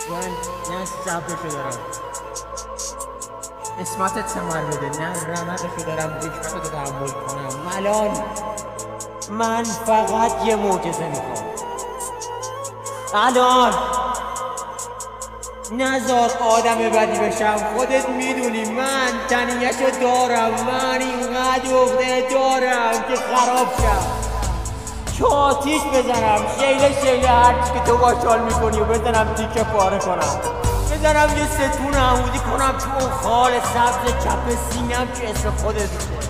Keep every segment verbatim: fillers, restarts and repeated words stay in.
من نه صبرشو دارم، اسمت ثمر بده، نه رمقشو دارم، دکمتو تحمل کنم. ملال من فقط یه معجزه میخوام الان. نذار آدم بدی بشم، خودت میدونی من تنیهشو دارم، من اینقدر عقده دارم که خراب شم، که آتیش بزنم، شیله شیله هرچی که تو باشال میکنی و بزنم تیکه پاره کنم، بزنم یه ستون عمودی کنم تو اون خال سبز چپ سینم که اسم خودت میشه،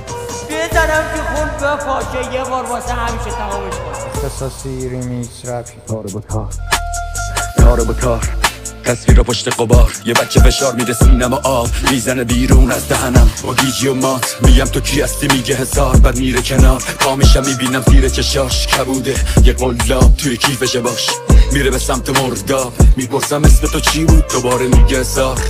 بزنم که خون بپاشه یه بار واسه همیشه تمامش کنم. اختصاصی ریمیکس رپی کار با کار کار با کار تصویر پشت قبار، یه بچه فشار میده سینم و آب میزنه بیرون از دهنم با گیجی و مات. میگم تو کی هستی میگه هزار، بعد میره کنار پا میشم میبینم زیر چشاش کبوده یه قلاب توی کیفشه باش. میره به سمت مرداب میپرسم اسم تو چی بود، دوباره میگه هزار.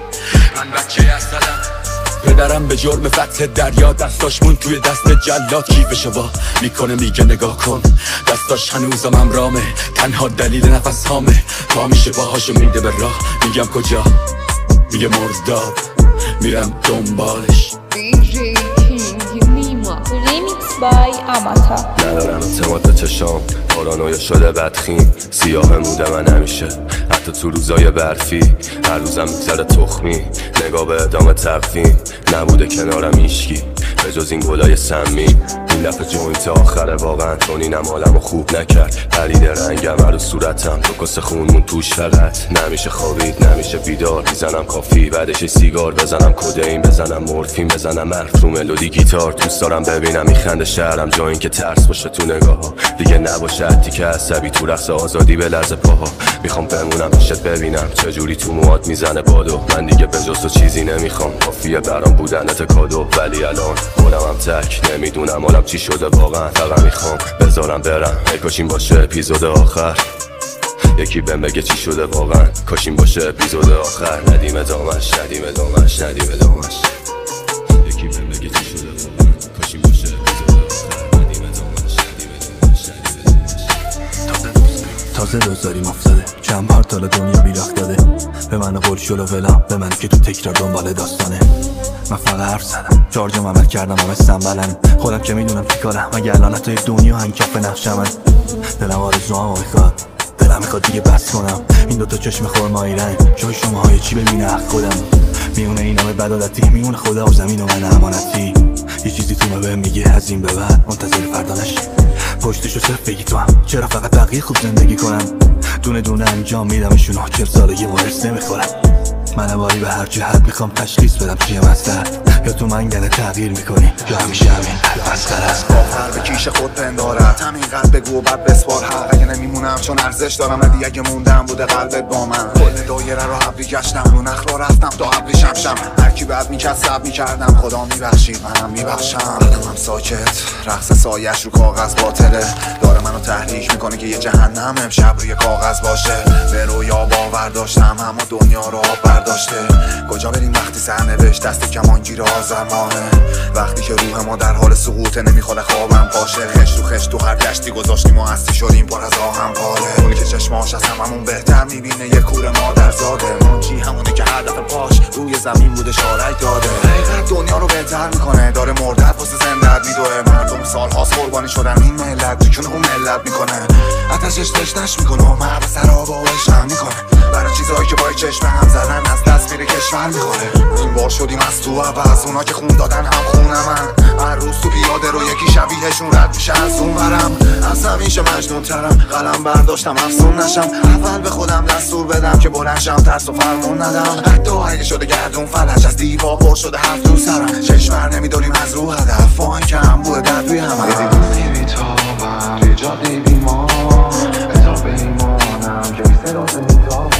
من بچه اصلم، پدرم به جرم فتح دریا دستاش مون توی دست جلاد کیفشو با میکنه میگه نگاه کن دستاش هنوزم همرامه، تنها دلیل نفس هامه، پا میشه باهاشو میده به راه. میگم کجا، میگه مرداب، میرم دنبالش. دی جی کینگ نیما ریمیکس بای آماتا. ندارم اعتماد به چشام، پارانویا شده بدخیم، سیاه موده من همیشه حتی تو روزای برفی، هر روزم میگذره تخمی، نگاه به ادامه تقویم، نبوده کنارم ایشکی به جز این گلای سمی. این دفعه جوینت آخره واقعا، چون اینم حالمو خوب نکرد، پرید رنگم رو صورتم تو کس خونمون توش فقط، نمیشه خوابید نمیشه بیدار، میزنم کافی بعدش سیگار، بزنم کدئین بزنم مورفین بزنم مرد رو ملودی گیتار. دوست دارم ببینم این خنده شهرم جا این که ترس باشه تو نگاه ها، دیگه نباشه حتی که عصبی تو رقص آزادی به لرز پاها. میخوام بمونم پیشت ببینم چجوری تو موات میزنه بادو، من دیگه به جز تو چیزی نمیخوام، کافیه برام بودنت کادو. ولی الان خودمم تک نمیدونم حالم چی شده واقعا، فقط میخوام بذارم برم، ای کاش این باشه اپیزود آخر، یکی بهم بگه چی شده واقعا، کاش این باشه اپیزود آخر، ندیم ادامش ندیم ادامش ندیم ادامش، یکی بهم بگه چی شده واقعا، کاش این باشه اپیزود آخر، ندیم ادامش ندیم ادامش ندیم ادامش. تازه روز داریم افتاده، چند بار تالا دنیا بیراخت داده، به من قول شلو ولم، به من که تو تکرار دنبال داستانه. من فقط حرف زدم، چارجم عمل کردم هم استنبلن، خودم که میدونم چی کارم، مگه الان حتی دنیا هنگ کف نقشم من. دلم آرزوام میخواد، دلم میخواد دیگه بس کنم، این دوتا چشم خرمایی رنگ جای شماهای چی ببینه حق خودم، میونه این همه بدالتی، میونه خدا و زمین و من امانتی. یه چیزی تو من بهم میگه از این به بعد منتظر فردانش، پشتشو صرف بگی تو هم، چرا فقط بقیه خوب زندگی کنم، دونه دونه انجام میدمشون، چل سالگی مرس نمیخورم. من باری به هر جهت میخوام تشخیص بدم چیه مصلحت، یا تو منگنه تغییر میکنی یا همیشه همین مسخره است. آخر به کیش خود پندارد، همین قلب بگو و بعد بسپار حق، اگه نمیمونم چون ارزش دارم، ندی اگه موندم بوده قلبت با من. کل دایره رو حبری گشتم، رو نخلا رفتم تا حبری شمشم، هرکی بعد میکرد سب میکردم، خدا میبخشید منم میبخشم. قلمم ساکت، رقص سایش رو کاغذ باطله، داره منو تحریک میکنه که یه جهنم امشب روی کاغذ باشه. به رویا باور داشتم اما دنیا رو آب برداشته، کجا بریم وقتی سرنوشت دست کمانگیر آذر ماهه، وقتی که روح ما در حال سقوطه، نمیخواد خوابم باشه، خش تو خش تو هر گشتی گذاشتیم و هستی شدیم پر از آهم پاره. اونی که چشماش از هممون بهتر میبینه یه کور مادر زاده، منجی همونه که هر دفعه پاش روی زمین بوده شارک داده. حقیقت دنیا رو بهتر میکنه، داره مردت واسه زندت میدوه، مردم سالهاست قربانی شدن این ملت، جون اون ملت میکنه، آتشش تشنش میکنه و محب سراباش هم میکنه، برای چیزایی که با چشم هم زدن از دست میره کشور میخوره. این بار شدیم از تو عوض، اونا که خون دادن هم خونه من، هر روز تو پیاده رو یکی شبیهشون رد میشه از اون برم، از همیشه مجنون ترم، قلم برداشتم افسون نشم، اول به خودم دستور بدم که بلنشم ترس و فرمون ندم، حتی اگه شده گردون فلج از دیوار پر شده هفت تو سرم، چشمر نمیداریم از رو هدف، فاین که هم بوه در توی همه یه دیوونی بیتابم، یه جادی بیمار اتار به ایمانم که بی صدات میتابم،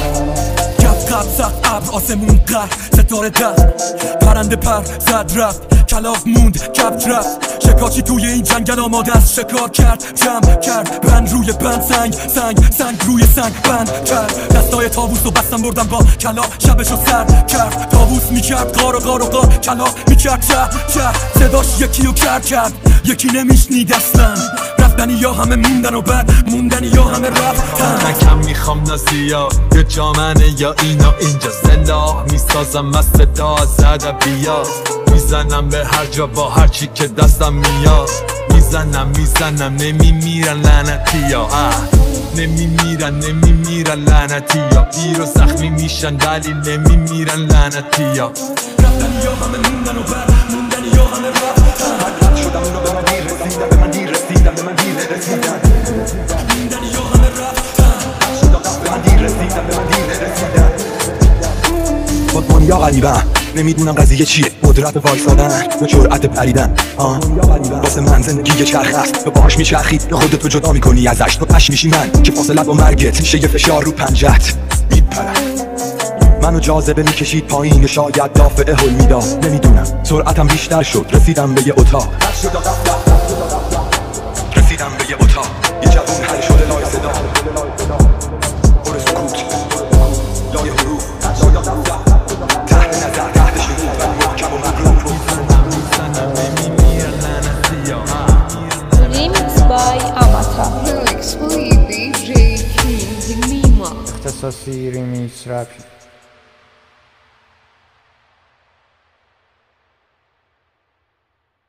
کف قب سخت ابر آسمون قهر ستاره در پرنده پر زد رفت، کلاف موند کبت رفت، شکارچی توی این جنگل آماده است شکار کرد، جمع کرد بند روی بند، سنگ سنگ سنگ روی سنگ بند کرد، دستای تابوس رو بستم بردم با کلا شبشو سر کرد، تابوس میکرد غار و غار و غار، کلا میکرد چه چه، صداش یکی رو کرد کرد، یکی نمیشنید اصلا، رفتنی یا همه موندن و بعد موندنی یا همه رفتن. نه کم میخوام نه زیاد، یا جامنه یا اینا اینجا زلا میسازم مست دا زده بیاد. میزنم به هر جا با هر چی که دستم میاد. میزنم میزنم نمیمیرن لعنتی ها، نمیمیرن نمیمیرن لعنتی ها. دیر و زخمی میشن ولی نمیمیرن لعنتی ها. رفتنی یا همه موندن و بعد موندنی یا همه رفتن. رد شدم اونا به من دیر رسیدن، به من دیر رسیدن، به من دیر رسیدن. موندنی یا همه رفتن. رد شدم به من دیر رسیدن، به من دیر رسیدن. خودمون یا غریبم نمیدونم قضیه چیه، قدرت وایسادن یا جرأت پریدن. آه واسه من زندگی یه چرخ است، به باهاش میچرخی یا خودتو جدا میکنی ازش. تو پش میشی من که فاصله با مرگت میشه یه فشار رو پنجت. میپرم منو جاذبه میکشید پایین، شاید دافعه هل میداد نمیدونم. سرعتم بیشتر شد رسیدم به یه اتاق، رسیدم به یه اتاق. یه جوون حل شده لای صدا، پر سکوت لای حروف، تحت نظر تحت شروع و محکم و مغروب. Remix by Amata. اختصاصی ریمیکس رپی.